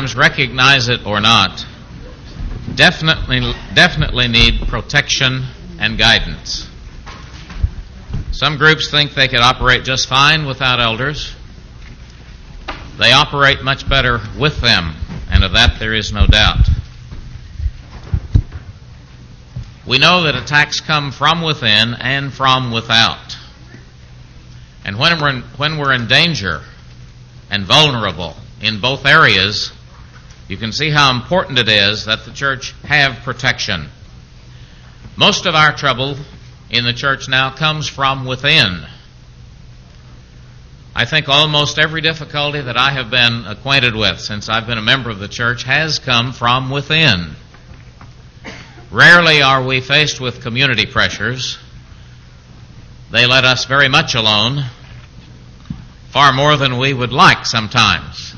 times, recognize it or not, definitely need protection and guidance. Some groups think they could operate just fine without elders. They operate much better with them, and of that there is no doubt. We know that attacks come from within and from without. And when we're in danger and vulnerable in both areas, you can see how important it is that the church have protection. Most of our trouble in the church now comes from within. I think almost every difficulty that I have been acquainted with since I've been a member of the church has come from within. Rarely are we faced with community pressures. They let us very much alone, far more than we would like sometimes.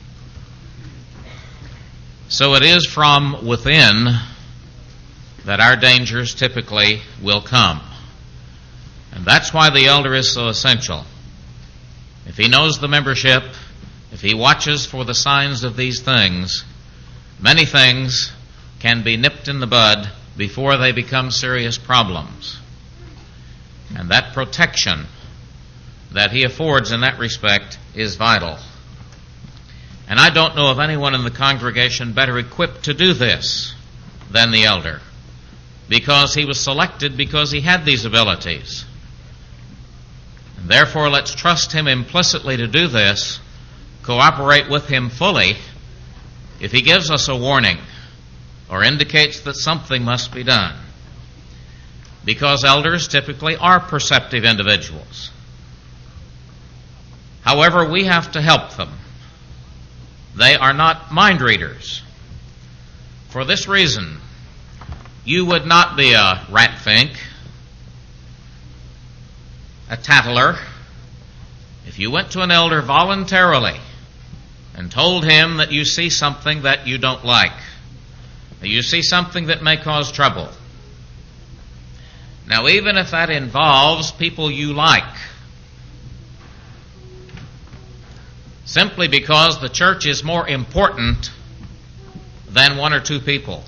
So it is from within that our dangers typically will come. And that's why the elder is so essential. If he knows the membership, if he watches for the signs of these things, many things can be nipped in the bud before they become serious problems. And that protection that he affords in that respect is vital. And I don't know of anyone in the congregation better equipped to do this than the elder, because he was selected because he had these abilities. And therefore, let's trust him implicitly to do this, cooperate with him fully if he gives us a warning or indicates that something must be done. Because elders typically are perceptive individuals. However, we have to help them. They are not mind readers. For this reason, you would not be a ratfink, a tattler, if you went to an elder voluntarily and told him that you see something that you don't like, that you see something that may cause trouble. Now, even if that involves people you like, simply because the church is more important than one or two people.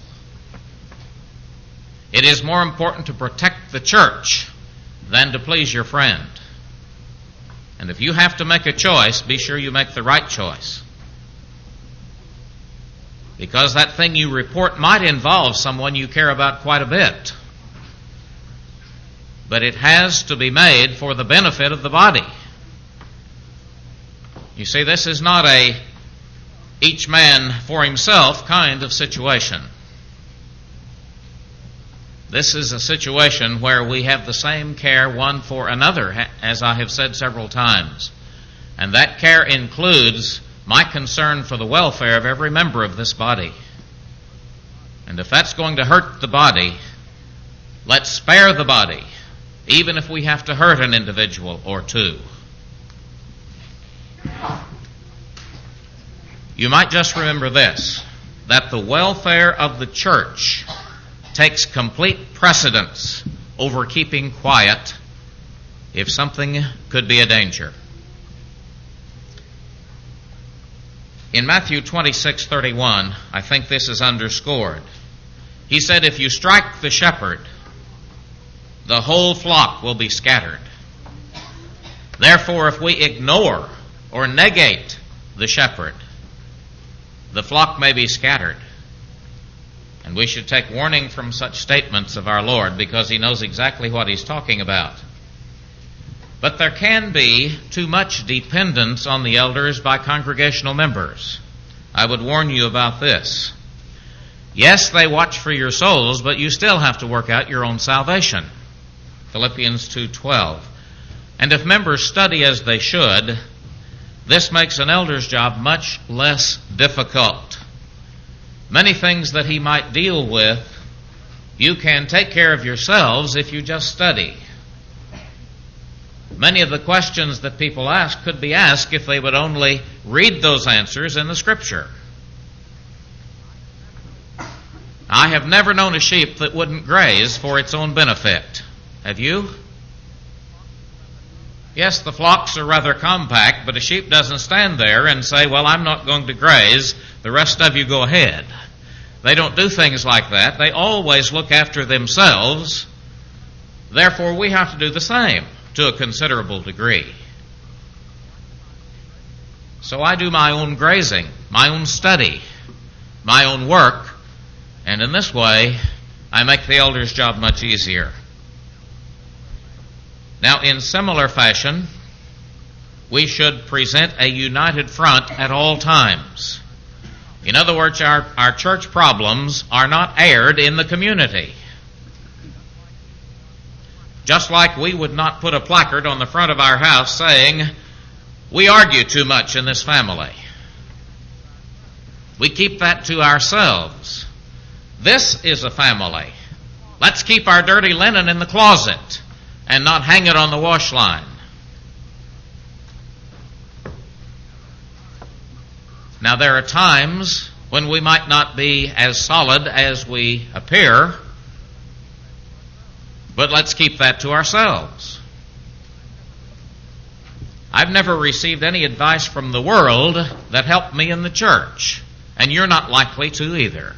It is more important to protect the church than to please your friend. And if you have to make a choice, be sure you make the right choice. Because that thing you report might involve someone you care about quite a bit. But it has to be made for the benefit of the body. You see, this is not a each man for himself kind of situation. This is a situation where we have the same care one for another, as I have said several times. And that care includes my concern for the welfare of every member of this body. And if that's going to hurt the body, let's spare the body, even if we have to hurt an individual or two. You might just remember this, that the welfare of the church takes complete precedence over keeping quiet if something could be a danger. In Matthew 26:31, I think this is underscored. He said, if you strike the shepherd, the whole flock will be scattered. Therefore, if we ignore or negate the shepherd, the flock may be scattered. And we should take warning from such statements of our Lord, because he knows exactly what he's talking about. But there can be too much dependence on the elders by congregational members. I would warn you about this. Yes, they watch for your souls, but you still have to work out your own salvation. Philippians 2:12. And if members study as they should, this makes an elder's job much less difficult. Many things that he might deal with, you can take care of yourselves if you just study. Many of the questions that people ask could be asked if they would only read those answers in the Scripture. I have never known a sheep that wouldn't graze for its own benefit. Have you? Yes, the flocks are rather compact, but a sheep doesn't stand there and say, well, I'm not going to graze The rest of you go ahead. They don't do things like that. They always look after themselves. Therefore, we have to do the same to a considerable degree. So I do my own grazing, my own study, my own work, and in this way, I make the elder's job much easier. Now, in similar fashion, we should present a united front at all times. In other words, our church problems are not aired in the community. Just like we would not put a placard on the front of our house saying, "We argue too much in this family." We keep that to ourselves. This is a family. Let's keep our dirty linen in the closet and not hang it on the wash line. Now, there are times when we might not be as solid as we appear, but let's keep that to ourselves. I've never received any advice from the world that helped me in the church, and you're not likely to either.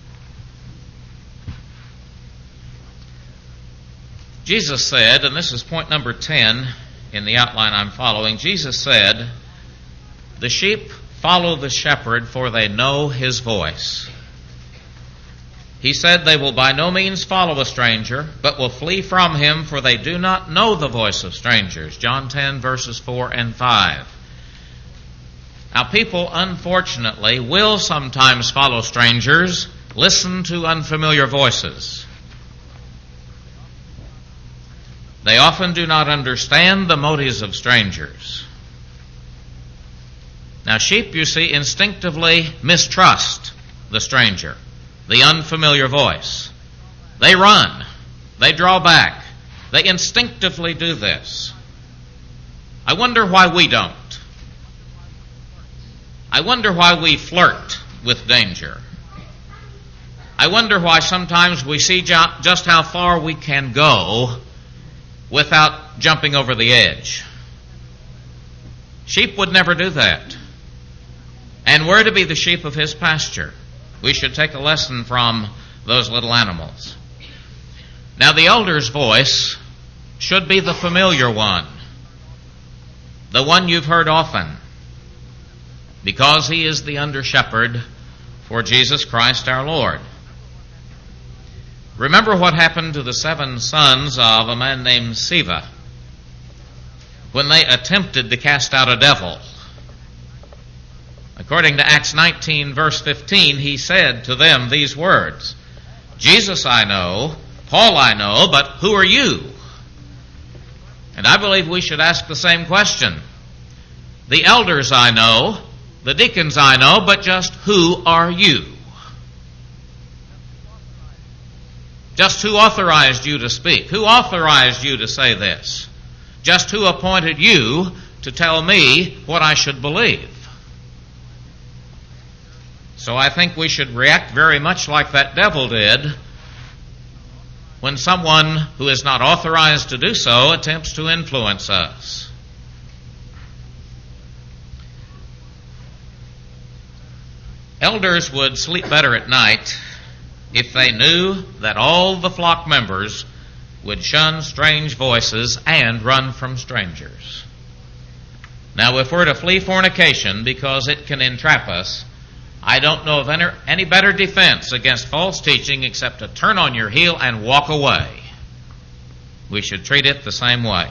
Jesus said, and this is point number 10 in the outline I'm following, Jesus said, "The sheep follow the shepherd, for they know his voice." He said they will by no means follow a stranger, but will flee from him, for they do not know the voice of strangers. John 10, verses 4 and 5. Now, people, unfortunately, will sometimes follow strangers, listen to unfamiliar voices. They often do not understand the motives of strangers. Now, sheep, you see, instinctively mistrust the stranger, the unfamiliar voice. They run. They draw back. They instinctively do this. I wonder why we don't. I wonder why we flirt with danger. I wonder why sometimes we see just how far we can go without jumping over the edge. Sheep would never do that. And we're to be the sheep of his pasture. We should take a lesson from those little animals. Now, the elder's voice should be the familiar one, the one you've heard often, because he is the under-shepherd for Jesus Christ our Lord. Remember what happened to the 7 sons of a man named Sceva when they attempted to cast out a devil. According to Acts 19, verse 15, he said to them these words, "Jesus I know, Paul I know, but who are you?" And I believe we should ask the same question. The elders I know, the deacons I know, but just who are you? Just who authorized you to speak? Who authorized you to say this? Just who appointed you to tell me what I should believe? So I think we should react very much like that devil did when someone who is not authorized to do so attempts to influence us. Elders would sleep better at night if they knew that all the flock members would shun strange voices and run from strangers. Now, if we're to flee fornication because it can entrap us, I don't know of any better defense against false teaching except to turn on your heel and walk away. We should treat it the same way.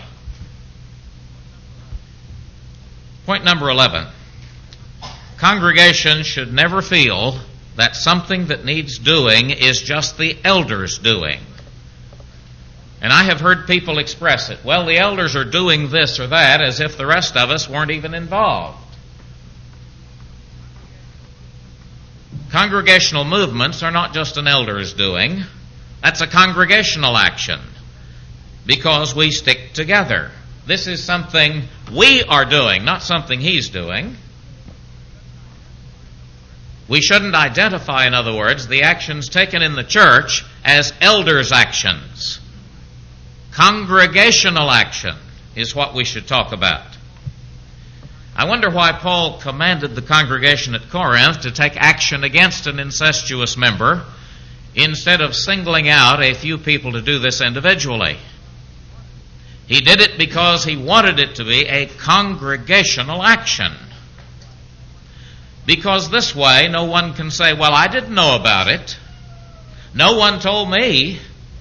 Point number 11. Congregation should never feel that something that needs doing is just the elders' doing. And I have heard people express it. Well, the elders are doing this or that as if the rest of us weren't even involved. Congregational movements are not just an elder's doing. That's a congregational action because we stick together. This is something we are doing, not something he's doing. We shouldn't identify, in other words, the actions taken in the church as elders' actions. Congregational action is what we should talk about. I wonder why Paul commanded the congregation at Corinth to take action against an incestuous member instead of singling out a few people to do this individually. He did it because he wanted it to be a congregational action. Because this way, no one can say, well, I didn't know about it. No one told me.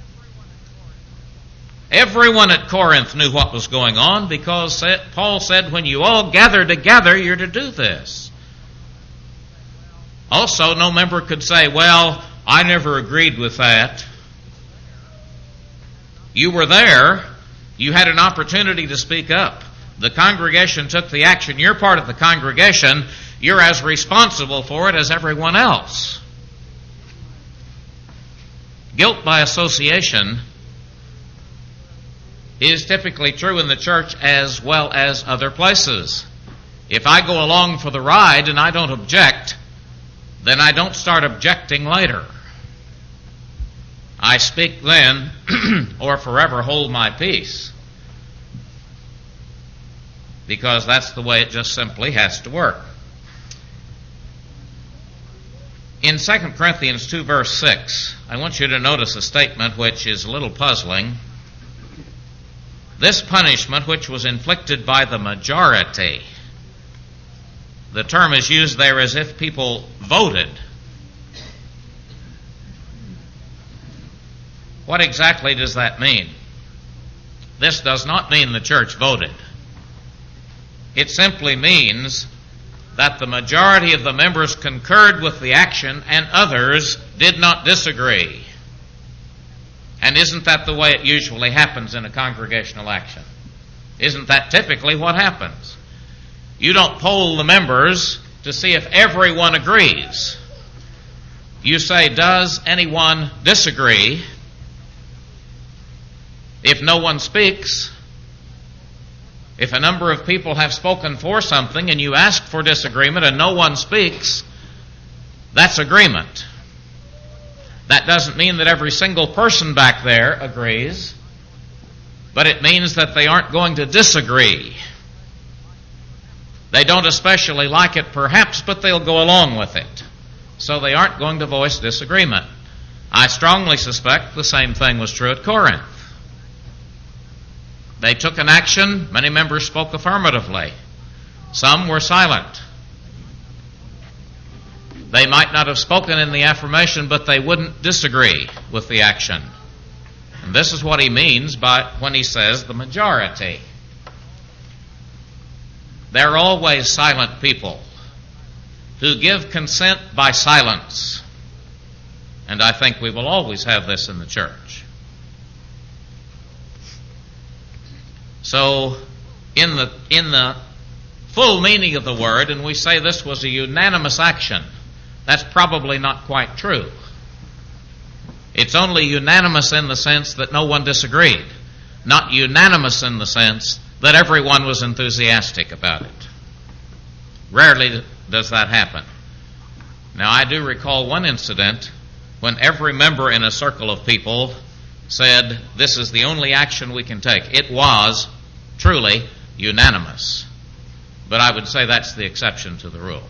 Everyone at Corinth knew what was going on because Paul said, when you all gather together, you're to do this. Also, no member could say, well, I never agreed with that. You were there. You had an opportunity to speak up. The congregation took the action. You're part of the congregation. You're as responsible for it as everyone else. Guilt by association is typically true in the church as well as other places. If I go along for the ride and I don't object, then I don't start objecting later. I speak then or forever hold my peace. Because that's the way it just simply has to work. In 2 Corinthians 2 verse 6, I want you to notice a statement which is a little puzzling. This punishment which was inflicted by the majority. The term is used there as if people voted. What exactly does that mean? This does not mean the church voted. It simply means that the majority of the members concurred with the action and others did not disagree. And isn't that the way it usually happens in a congregational action? Isn't that typically what happens? You don't poll the members to see if everyone agrees. You say, does anyone disagree? If no one speaks, if a number of people have spoken for something and you ask for disagreement and no one speaks, that's agreement. That doesn't mean that every single person back there agrees, but it means that they aren't going to disagree. They don't especially like it perhaps, but they'll go along with it. So they aren't going to voice disagreement. I strongly suspect the same thing was true at Corinth. They took an action. Many members spoke affirmatively. Some were silent. They might not have spoken in the affirmation, but they wouldn't disagree with the action. And this is what he means by when he says the majority. There are always silent people who give consent by silence. And I think we will always have this in the church. So, in the full meaning of the word, and we say this was a unanimous action, that's probably not quite true. It's only unanimous in the sense that no one disagreed, not unanimous in the sense that everyone was enthusiastic about it. Rarely does that happen. Now, I do recall one incident when every member in a circle of people said, this is the only action we can take. It was truly unanimous. But I would say that's the exception to the rule.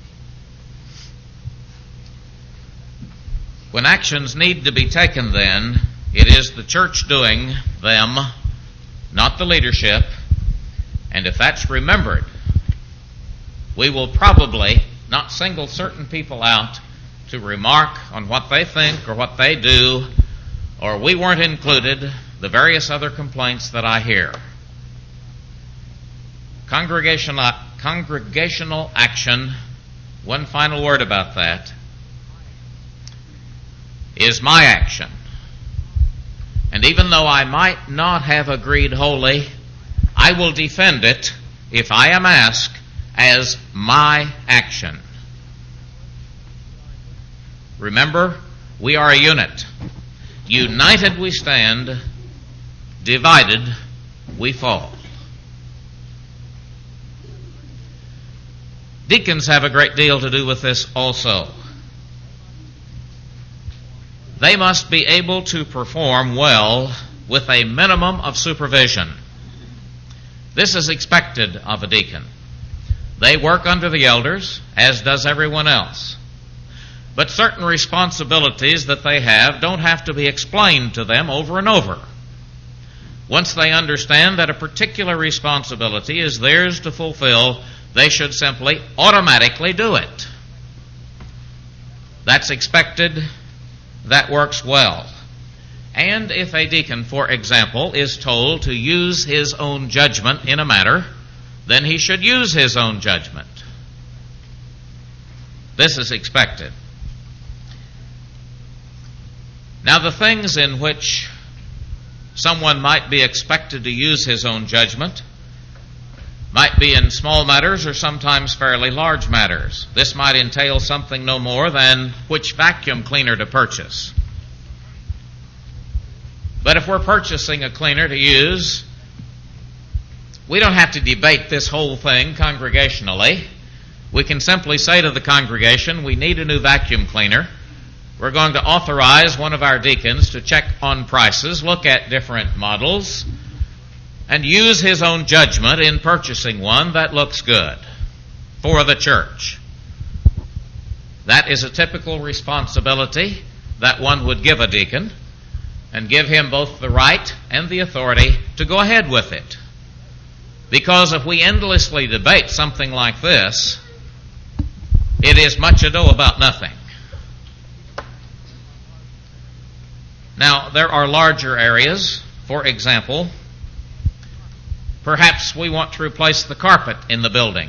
When actions need to be taken, then, it is the church doing them, not the leadership. And if that's remembered, we will probably not single certain people out to remark on what they think or what they do, or we weren't included, the various other complaints that I hear. Congregational action, one final word about that, is my action. And even though I might not have agreed wholly, I will defend it, if I am asked, as my action. Remember, we are a unit. United we stand, divided we fall. Deacons have a great deal to do with this also. They must be able to perform well with a minimum of supervision. This is expected of a deacon. They work under the elders, as does everyone else. But certain responsibilities that they have don't have to be explained to them over and over. Once they understand that a particular responsibility is theirs to fulfill, they should simply automatically do it. That's expected. That works well. And if a deacon, for example, is told to use his own judgment in a matter, then he should use his own judgment. This is expected. Now, the things in which someone might be expected to use his own judgment might be in small matters or sometimes fairly large matters. This might entail something no more than which vacuum cleaner to purchase. But if we're purchasing a cleaner to use, we don't have to debate this whole thing congregationally. We can simply say to the congregation, we need a new vacuum cleaner. We're going to authorize one of our deacons to check on prices, look at different models, and use his own judgment in purchasing one that looks good for the church. That is a typical responsibility that one would give a deacon, and give him both the right and the authority to go ahead with it. Because if we endlessly debate something like this, it is much ado about nothing. Now, there are larger areas. For example, perhaps we want to replace the carpet in the building.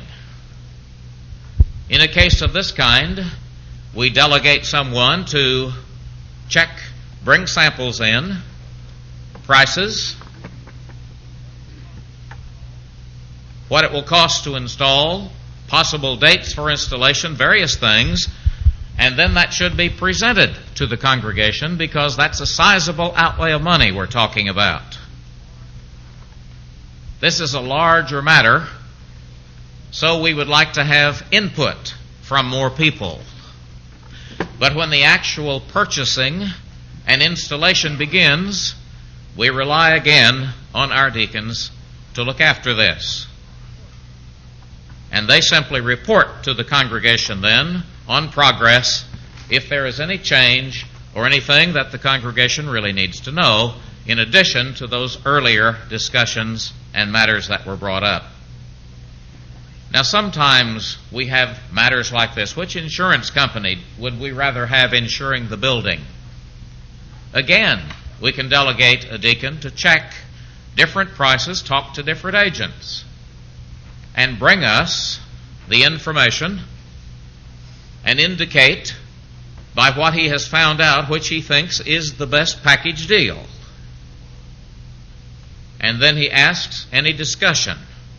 In a case of this kind, we delegate someone to check, bring samples in, prices, what it will cost to install, possible dates for installation, various things, and then that should be presented to the congregation because that's a sizable outlay of money we're talking about. This is a larger matter, so we would like to have input from more people. But when the actual purchasing and installation begins, we rely again on our deacons to look after this. And they simply report to the congregation then on progress if there is any change or anything that the congregation really needs to know in addition to those earlier discussions and matters that were brought up. Now, sometimes we have matters like this. Which insurance company would we rather have insuring the building? Again, we can delegate a deacon to check different prices, talk to different agents, and bring us the information and indicate by what he has found out which he thinks is the best package deal. And then he asks any discussion.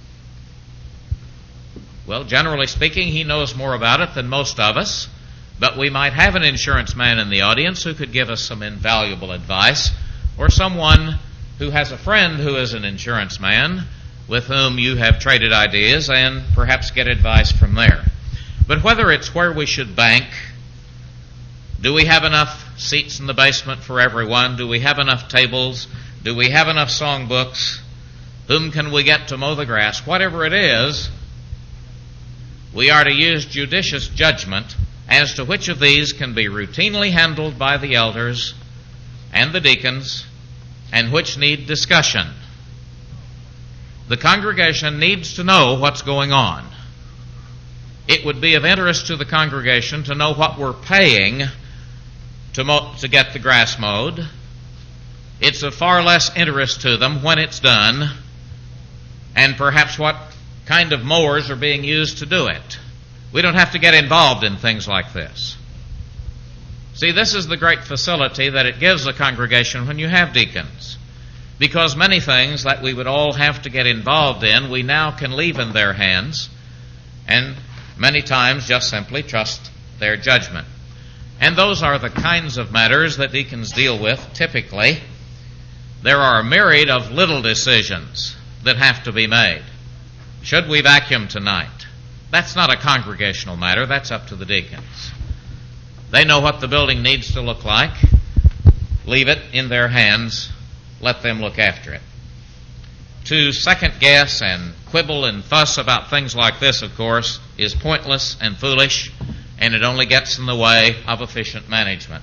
Well, generally speaking, he knows more about it than most of us, but we might have an insurance man in the audience who could give us some invaluable advice, or someone who has a friend who is an insurance man with whom you have traded ideas and perhaps get advice from there. But whether it's where we should bank, do we have enough seats in the basement for everyone? Do we have enough tables? Do we have enough songbooks? Whom can we get to mow the grass? Whatever it is, we are to use judicious judgment as to which of these can be routinely handled by the elders and the deacons and which need discussion. The congregation needs to know what's going on. It would be of interest to the congregation to know what we're paying to get the grass mowed. It's of far less interest to them when it's done, and perhaps what kind of mowers are being used to do it. We don't have to get involved in things like this. See, this is the great facility that it gives a congregation when you have deacons. Because many things that we would all have to get involved in, we now can leave in their hands, and many times just simply trust their judgment. And those are the kinds of matters that deacons deal with typically. There are a myriad of little decisions that have to be made. Should we vacuum tonight? That's not a congregational matter. That's up to the deacons. They know what the building needs to look like. Leave it in their hands. Let them look after it. To second guess and quibble and fuss about things like this, of course, is pointless and foolish, and it only gets in the way of efficient management.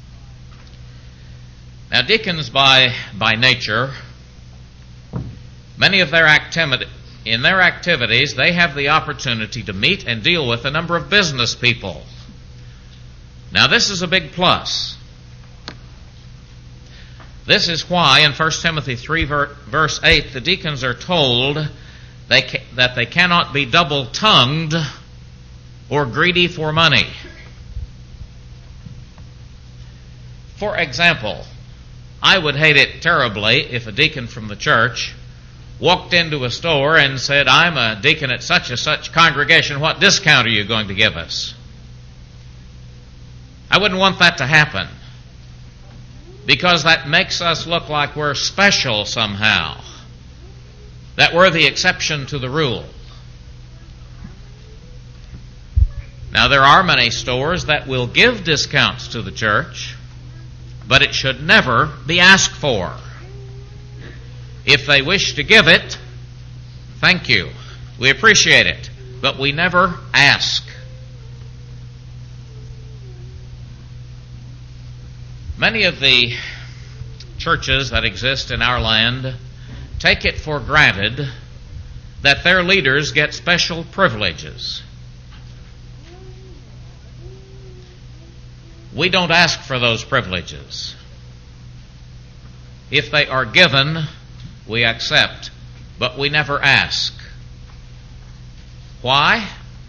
Now, deacons by nature, many of their activities, they have the opportunity to meet and deal with a number of business people. Now, this is a big plus. This is why in 1 Timothy 3 verse 8 the deacons are told that they cannot be double-tongued or greedy for money. For example, I would hate it terribly if a deacon from the church walked into a store and said, "I'm a deacon at such and such congregation. What discount are you going to give us?" I wouldn't want that to happen, because that makes us look like we're special somehow, that we're the exception to the rule. Now, there are many stores that will give discounts to the church, but it should never be asked for. If they wish to give it, thank you. We appreciate it, but we never ask. Many of the churches that exist in our land take it for granted that their leaders get special privileges. We don't ask for those privileges. If they are given, we accept, but we never ask. Why?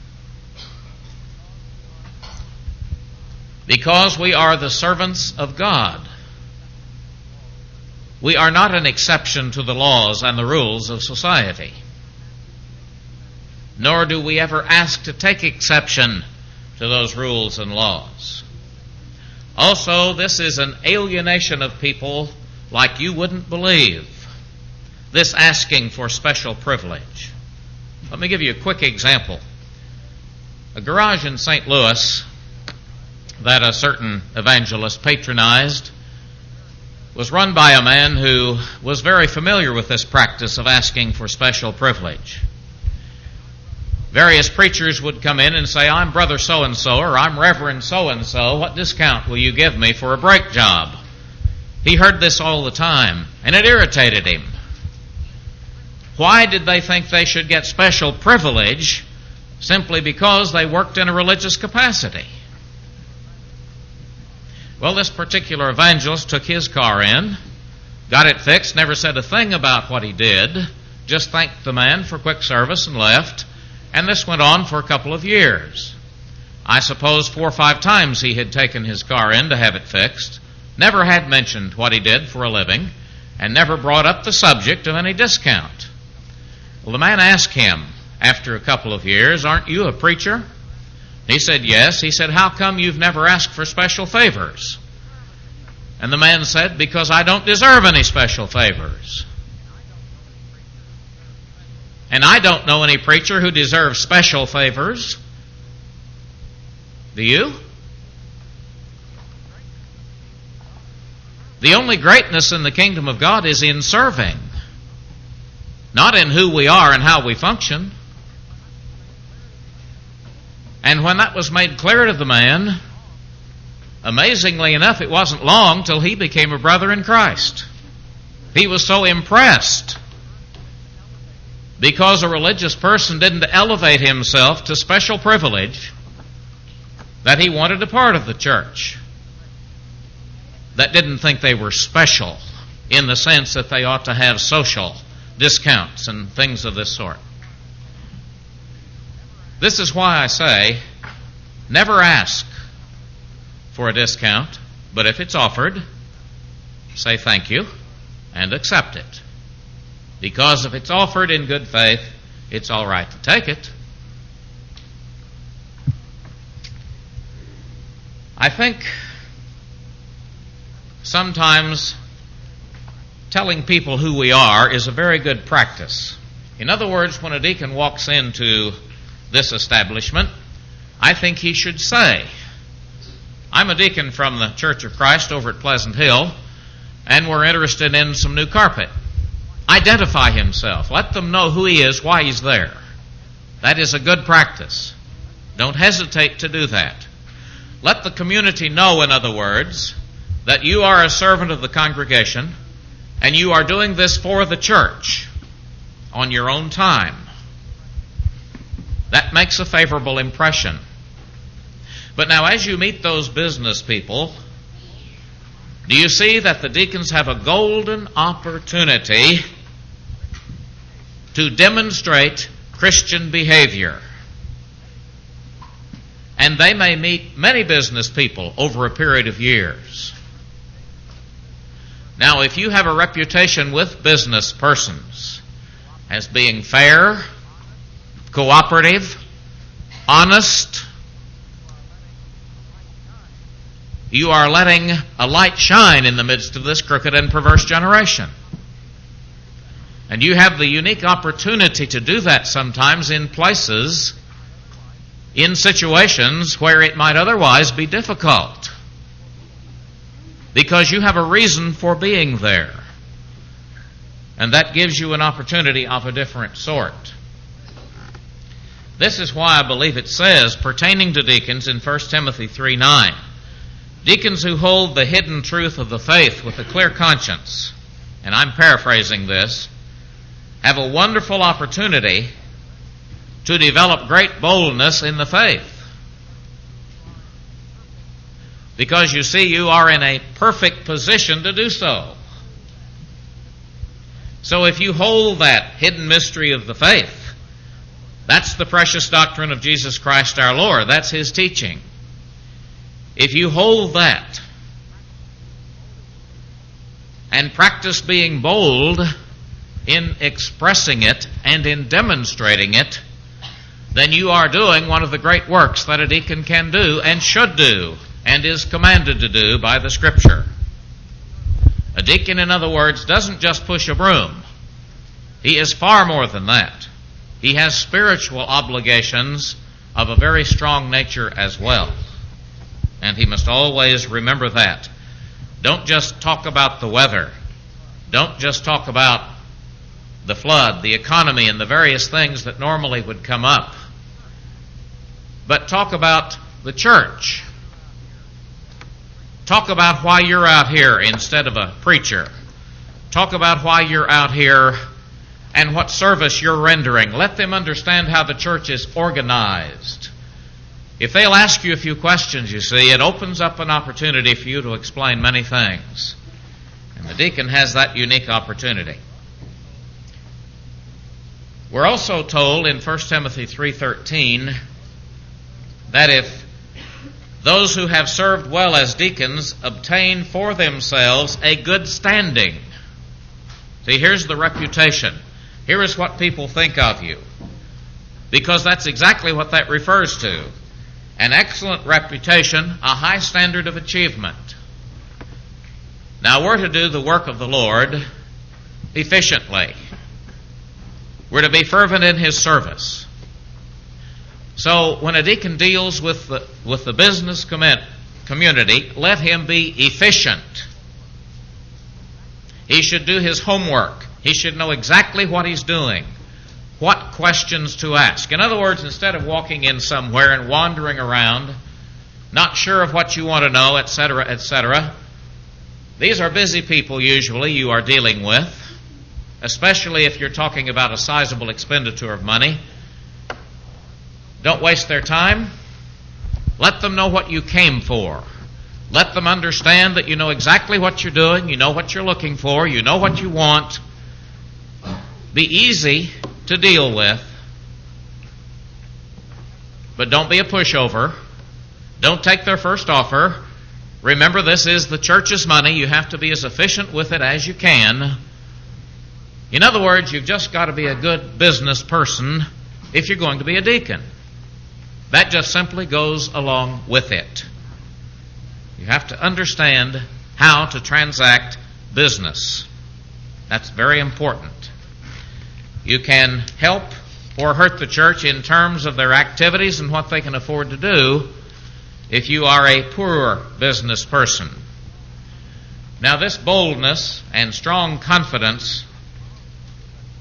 Because we are the servants of God. We are not an exception to the laws and the rules of society. Nor do we ever ask to take exception to those rules and laws. Also, this is an alienation of people like you wouldn't believe, this asking for special privilege. Let me give you a quick example. A garage in St. Louis that a certain evangelist patronized was run by a man who was very familiar with this practice of asking for special privilege. Various preachers would come in and say, "I'm Brother so-and-so," or "I'm Reverend so-and-so. What discount will you give me for a brake job?" He heard this all the time, and it irritated him. Why did they think they should get special privilege simply because they worked in a religious capacity? Well, this particular evangelist took his car in, got it fixed, never said a thing about what he did, just thanked the man for quick service and left, and this went on for a couple of years. I suppose 4 or 5 times he had taken his car in to have it fixed, never had mentioned what he did for a living, and never brought up the subject of any discount. Well, the man asked him after a couple of years, "Aren't you a preacher?" He said, "Yes." He said, "How come you've never asked for special favors?" And the man said, "Because I don't deserve any special favors. And I don't know any preacher who deserves special favors. Do you? The only greatness in the kingdom of God is in serving, not in who we are and how we function." And when that was made clear to the man, amazingly enough, it wasn't long till he became a brother in Christ. He was so impressed because a religious person didn't elevate himself to special privilege that he wanted a part of the church that didn't think they were special in the sense that they ought to have social discounts and things of this sort. This is why I say, never ask for a discount, but if it's offered, say thank you and accept it. Because if it's offered in good faith, it's all right to take it. I think sometimes telling people who we are is a very good practice. In other words, when a deacon walks into this establishment, I think he should say, "I'm a deacon from the Church of Christ over at Pleasant Hill, and we're interested in some new carpet. identify himself. Let them know who he is, why he's there. That is a good practice. Don't hesitate to do that. Let the community know, in other words, that you are a servant of the congregation and you are doing this for the church on your own time. That makes a favorable impression. But now, as you meet those business people, do you see that the deacons have a golden opportunity to demonstrate Christian behavior? And they may meet many business people over a period of years. Now, if you have a reputation with business persons as being fair, cooperative, honest, you are letting a light shine in the midst of this crooked and perverse generation. And you have the unique opportunity to do that sometimes in places, in situations where it might otherwise be difficult, because you have a reason for being there. And that gives you an opportunity of a different sort. This is why I believe it says, pertaining to deacons in 1 Timothy 3:9, deacons who hold the hidden truth of the faith with a clear conscience, and I'm paraphrasing this, have a wonderful opportunity to develop great boldness in the faith. Because you see, you are in a perfect position to do so. So if you hold that hidden mystery of the faith, that's the precious doctrine of Jesus Christ our Lord. That's His teaching. If you hold that and practice being bold in expressing it and in demonstrating it, then you are doing one of the great works that a deacon can do and should do and is commanded to do by the Scripture. A deacon, in other words, doesn't just push a broom. He is far more than that. He has spiritual obligations of a very strong nature as well. And he must always remember that. Don't just talk about the weather. Don't just talk about the flood, the economy, and the various things that normally would come up. But talk about the church. Talk about why you're out here instead of a preacher. Talk about why you're out here and what service you're rendering. Let them understand how the church is organized. If they'll ask you a few questions, you see, it opens up an opportunity for you to explain many things. And the deacon has that unique opportunity. We're also told in 1 Timothy 3:13 that if those who have served well as deacons obtain for themselves a good standing. See, here's the reputation. Here is what people think of you. Because that's exactly what that refers to. An excellent reputation, a high standard of achievement. Now, we're to do the work of the Lord efficiently. We're to be fervent in His service. So, when a deacon deals with the business community, let him be efficient. He should do his homework. He should know exactly what he's doing, what questions to ask. In other words, instead of walking in somewhere and wandering around, not sure of what you want to know, etc., etc., these are busy people usually you are dealing with, especially if you're talking about a sizable expenditure of money. Don't waste their time. Let them know what you came for. Let them understand that you know exactly what you're doing, you know what you're looking for, you know what you want. Be easy to deal with, but don't be a pushover. Don't take their first offer. Remember, this is the church's money. You have to be as efficient with it as you can. In other words, you've just got to be a good business person if you're going to be a deacon. That just simply goes along with it. You have to understand how to transact business. That's very important. You can help or hurt the church in terms of their activities and what they can afford to do if you are a poor business person. Now, this boldness and strong confidence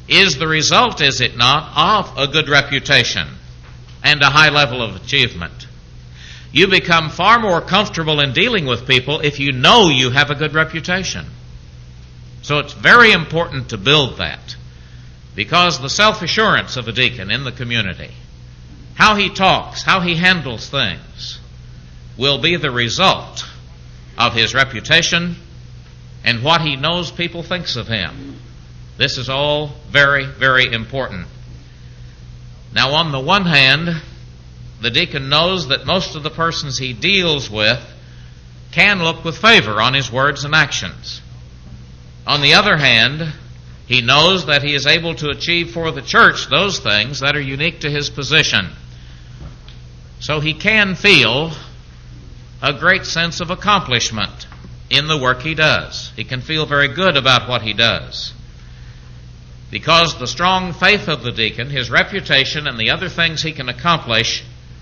is the result, is it not, of a good reputation and a high level of achievement. You become far more comfortable in dealing with people if you know you have a good reputation. So it's very important to build that, because the self-assurance of a deacon in the community, how he talks, how he handles things, will be the result of his reputation and what he knows people thinks of him. This is all very, very important. Now, on the one hand, the deacon knows that most of the persons he deals with can look with favor on his words and actions. On the other hand, he knows that he is able to achieve for the church those things that are unique to his position. So he can feel a great sense of accomplishment in the work he does. He can feel very good about what he does, because the strong faith of the deacon, his reputation, and the other things he can accomplish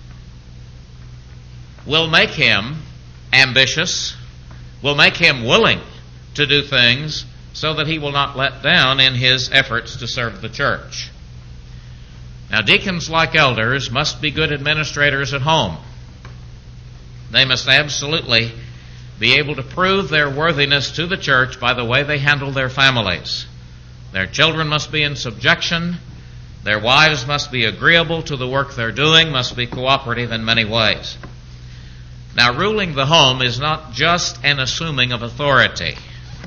will make him ambitious, will make him willing to do things so that he will not let down in his efforts to serve the church. Now, deacons, like elders, must be good administrators at home. They must absolutely be able to prove their worthiness to the church by the way they handle their families. Their children must be in subjection. Their wives must be agreeable to the work they're doing, must be cooperative in many ways. Now, ruling the home is not just an assuming of authority.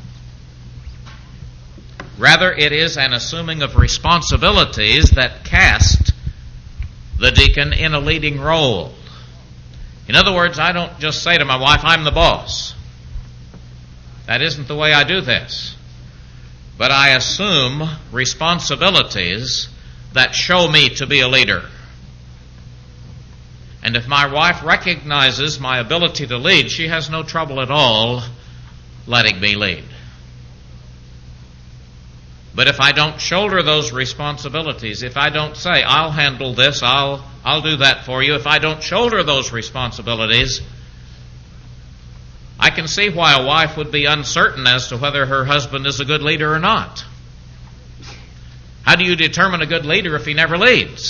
Rather, it is an assuming of responsibilities that cast the deacon in a leading role. In other words, I don't just say to my wife, I'm the boss. That isn't the way I do this. But I assume responsibilities that show me to be a leader. And if my wife recognizes my ability to lead, she has no trouble at all letting me lead. But if I don't shoulder those responsibilities, if I don't say, I'll handle this, I'll do that for you, if I don't shoulder those responsibilities, I can see why a wife would be uncertain as to whether her husband is a good leader or not. How do you determine a good leader if he never leads?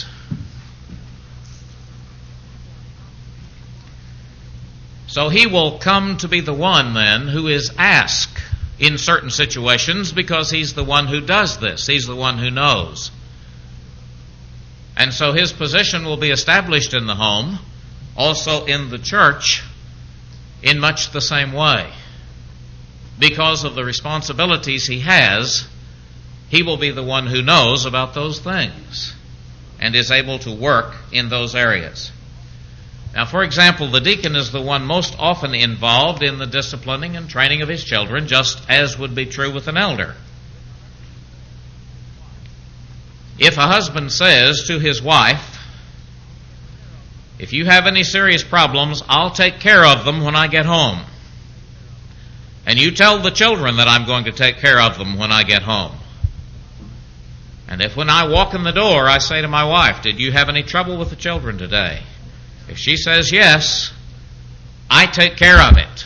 So he will come to be the one then who is asked in certain situations, because he's the one who does this. He's the one who knows. And so his position will be established in the home, also in the church, in much the same way. Because of the responsibilities he has, he will be the one who knows about those things and is able to work in those areas. Now, for example, the deacon is the one most often involved in the disciplining and training of his children, just as would be true with an elder. If a husband says to his wife, if you have any serious problems, I'll take care of them when I get home. And you tell the children that I'm going to take care of them when I get home. And if when I walk in the door, I say to my wife, did you have any trouble with the children today? If she says yes, I take care of it.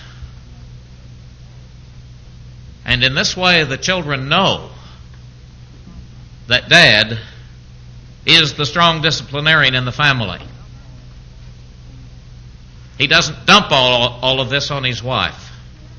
And in this way, the children know that Dad is the strong disciplinarian in the family. He doesn't dump all of this on his wife.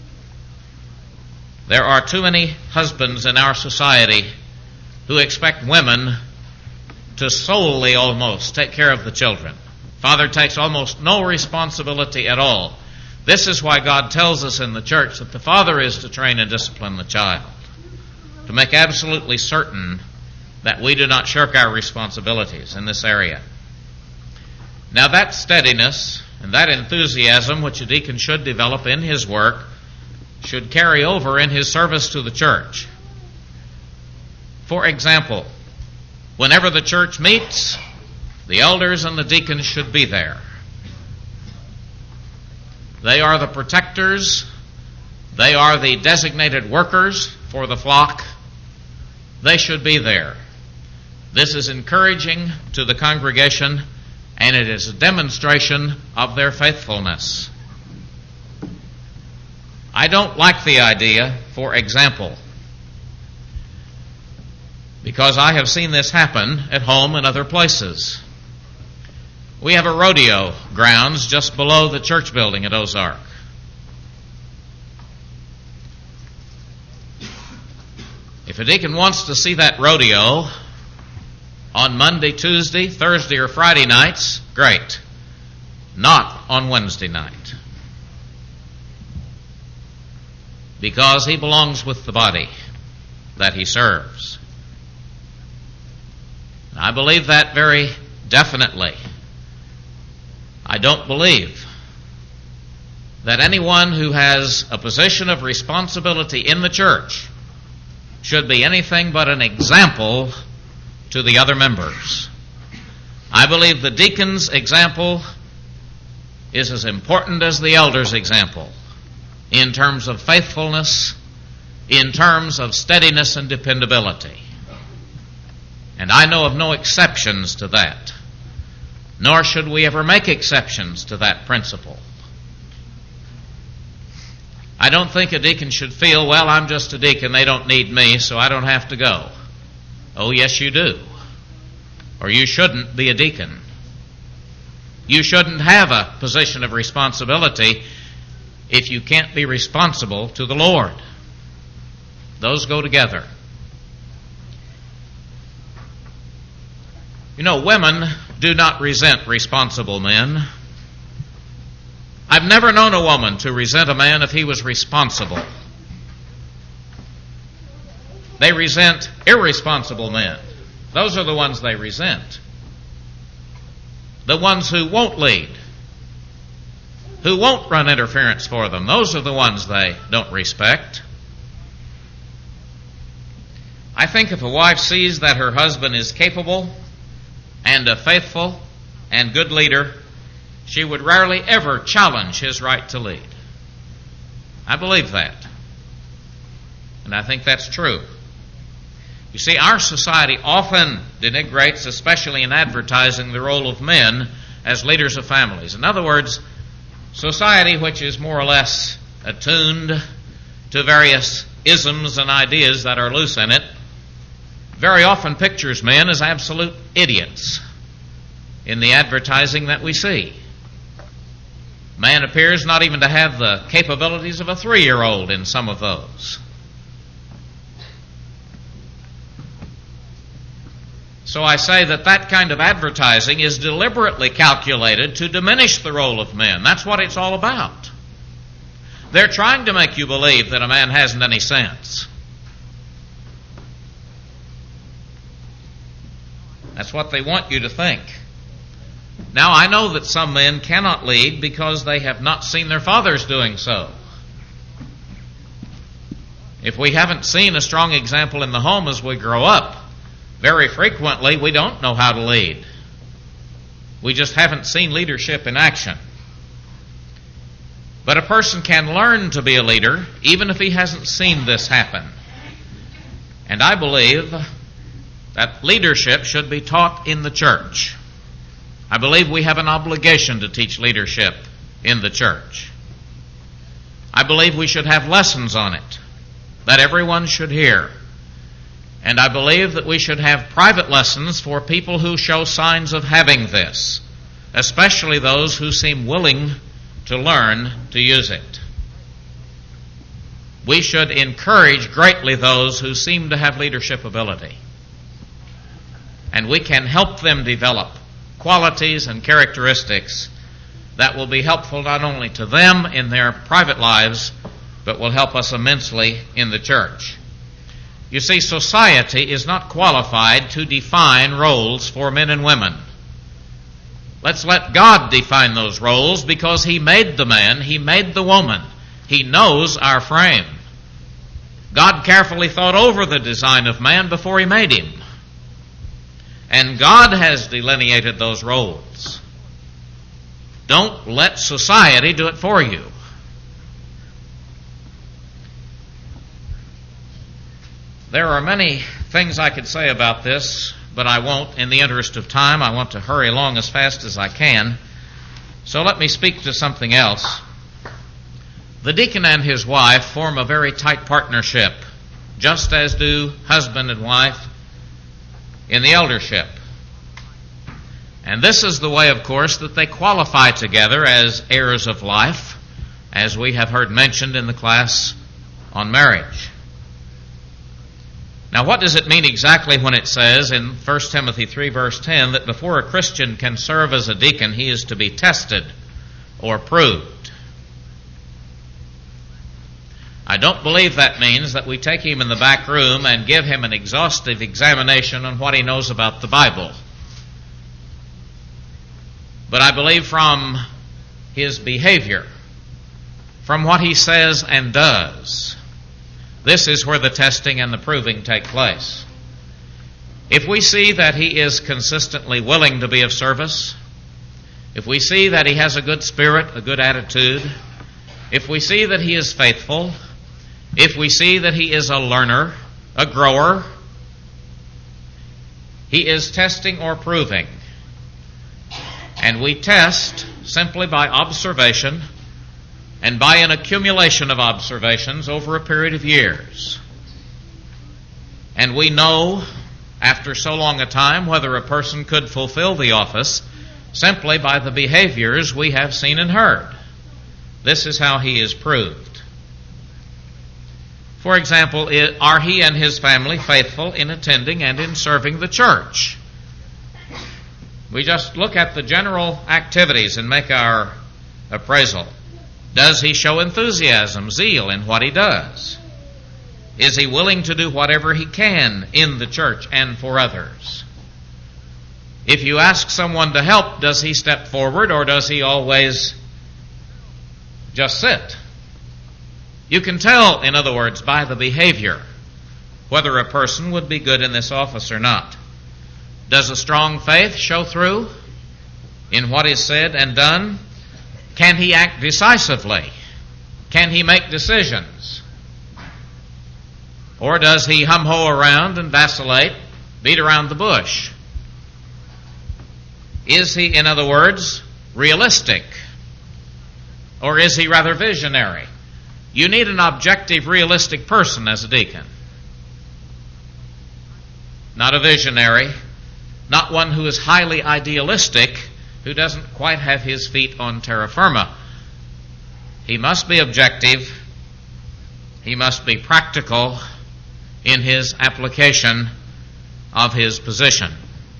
There are too many husbands in our society who expect women to solely almost take care of the children. Father takes almost no responsibility at all. This is why God tells us in the church that the father is to train and discipline the child, to make absolutely certain that we do not shirk our responsibilities in this area. Now, that steadiness and that enthusiasm which a deacon should develop in his work should carry over in his service to the church. For example, whenever the church meets, the elders and the deacons should be there. They are the protectors. They are the designated workers for the flock. They should be there. This is encouraging to the congregation, and it is a demonstration of their faithfulness. I don't like the idea, for example, because I have seen this happen at home and other places. We have a rodeo grounds just below the church building at Ozark. If a deacon wants to see that rodeo on Monday, Tuesday, Thursday, or Friday nights, great. Not on Wednesday night. Because he belongs with the body that he serves. And I believe that very definitely. I don't believe that anyone who has a position of responsibility in the church should be anything but an example to the other members. I believe the deacon's example is as important as the elder's example in terms of faithfulness, in terms of steadiness and dependability. And I know of no exceptions to that, nor should we ever make exceptions to that principle. I don't think a deacon should feel, well, I'm just a deacon, they don't need me, so I don't have to go. Oh, yes, you do. Or you shouldn't be a deacon. You shouldn't have a position of responsibility if you can't be responsible to the Lord. Those go together. You know, women do not resent responsible men. I've never known a woman to resent a man if he was responsible. They resent irresponsible men. Those are the ones they resent. The ones who won't lead, who won't run interference for them, those are the ones they don't respect. I think if a wife sees that her husband is capable and a faithful and good leader, she would rarely ever challenge his right to lead. I believe that. And I think that's true. You see, our society often denigrates, especially in advertising, the role of men as leaders of families. In other words, society which is more or less attuned to various isms and ideas that are loose in it, very often pictures men as absolute idiots in the advertising that we see. Man appears not even to have the capabilities of a 3-year-old in some of those. So I say that kind of advertising is deliberately calculated to diminish the role of men. That's what it's all about. They're trying to make you believe that a man hasn't any sense. That's what they want you to think. Now, I know that some men cannot lead because they have not seen their fathers doing so. If we haven't seen a strong example in the home as we grow up, very frequently we don't know how to lead. We just haven't seen leadership in action. But a person can learn to be a leader even if he hasn't seen this happen. And I believe that leadership should be taught in the church. I believe we have an obligation to teach leadership in the church. I believe we should have lessons on it that everyone should hear. And I believe that we should have private lessons for people who show signs of having this, especially those who seem willing to learn to use it. We should encourage greatly those who seem to have leadership ability. And we can help them develop qualities and characteristics that will be helpful not only to them in their private lives, but will help us immensely in the church. You see, society is not qualified to define roles for men and women. Let's let God define those roles because He made the man, He made the woman. He knows our frame. God carefully thought over the design of man before He made him. And God has delineated those roles. Don't let society do it for you. There are many things I could say about this, but I won't. In the interest of time, I want to hurry along as fast as I can. So let me speak to something else. The deacon and his wife form a very tight partnership, just as do husband and wife, in the eldership. And this is the way, of course, that they qualify together as heirs of life, as we have heard mentioned in the class on marriage. Now, what does it mean exactly when it says in 1 Timothy 3, verse 10, that before a Christian can serve as a deacon, he is to be tested or proved? I don't believe that means that we take him in the back room and give him an exhaustive examination on what he knows about the Bible. But I believe from his behavior, from what he says and does, this is where the testing and the proving take place. If we see that he is consistently willing to be of service, if we see that he has a good spirit, a good attitude, if we see that he is faithful, if we see that he is a learner, a grower, he is testing or proving. And we test simply by observation and by an accumulation of observations over a period of years. And we know, after so long a time, whether a person could fulfill the office simply by the behaviors we have seen and heard. This is how he is proved. For example, are he and his family faithful in attending and in serving the church? We just look at the general activities and make our appraisal. Does he show enthusiasm, zeal in what he does? Is he willing to do whatever he can in the church and for others? If you ask someone to help, does he step forward or does he always just sit? You can tell, in other words, by the behavior, whether a person would be good in this office or not. Does a strong faith show through in what is said and done? Can he act decisively? Can he make decisions? Or does he hum-ho around and vacillate, beat around the bush? Is he, in other words, realistic? Or is he rather visionary? You need an objective, realistic person as a deacon. Not a visionary, not one who is highly idealistic, who doesn't quite have his feet on terra firma. He must be objective. He must be practical in his application of his position.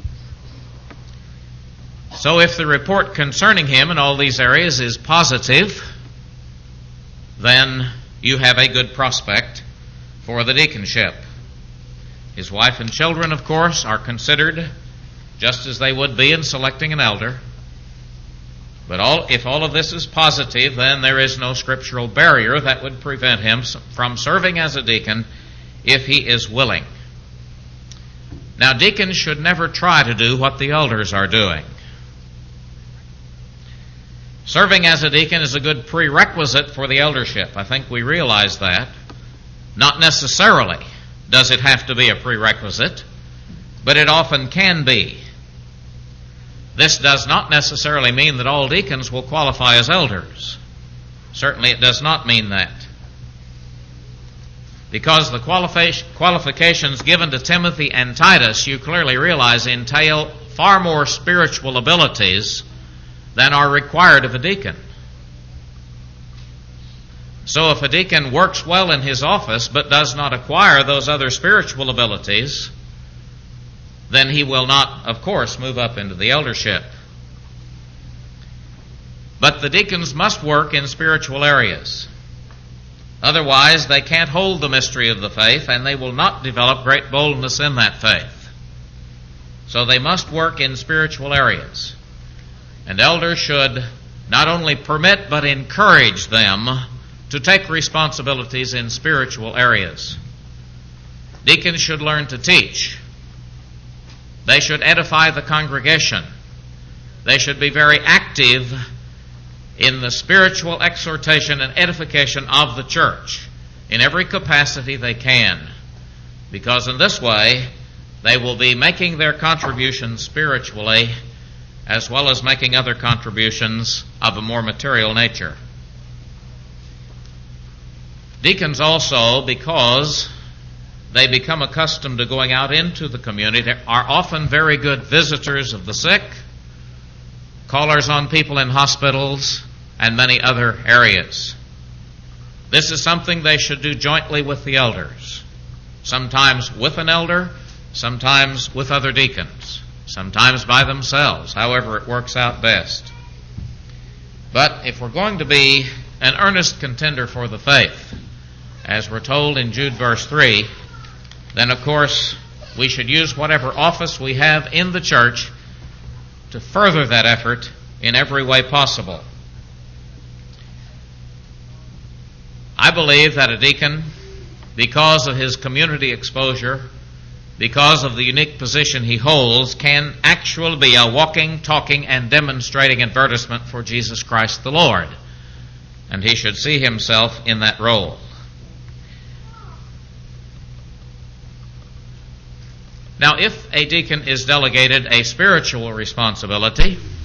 So if the report concerning him in all these areas is positive, then you have a good prospect for the deaconship. His wife and children, of course, are considered just as they would be in selecting an elder. But if all of this is positive, then there is no scriptural barrier that would prevent him from serving as a deacon if he is willing. Now, deacons should never try to do what the elders are doing. Serving as a deacon is a good prerequisite for the eldership. I think we realize that. Not necessarily does it have to be a prerequisite, but it often can be. This does not necessarily mean that all deacons will qualify as elders. Certainly it does not mean that. Because the qualifications given to Timothy and Titus, you clearly realize, entail far more spiritual abilities than are required of a deacon. So if a deacon works well in his office but does not acquire those other spiritual abilities, then he will not, of course, move up into the eldership. But the deacons must work in spiritual areas. Otherwise, they can't hold the mystery of the faith, and they will not develop great boldness in that faith. So they must work in spiritual areas. And elders should not only permit but encourage them to take responsibilities in spiritual areas. Deacons should learn to teach. They should edify the congregation. They should be very active in the spiritual exhortation and edification of the church in every capacity they can, because in this way they will be making their contributions spiritually as well as making other contributions of a more material nature. Deacons also, because they become accustomed to going out into the community. They are often very good visitors of the sick, callers on people in hospitals, and many other areas. This is something they should do jointly with the elders, sometimes with an elder, sometimes with other deacons, sometimes by themselves, however it works out best. But if we're going to be an earnest contender for the faith, as we're told in Jude verse 3, then of course we should use whatever office we have in the church to further that effort in every way possible. I believe that a deacon, because of his community exposure, because of the unique position he holds, can actually be a walking, talking, and demonstrating advertisement for Jesus Christ the Lord. And he should see himself in that role. Now, if a deacon is delegated a spiritual responsibility,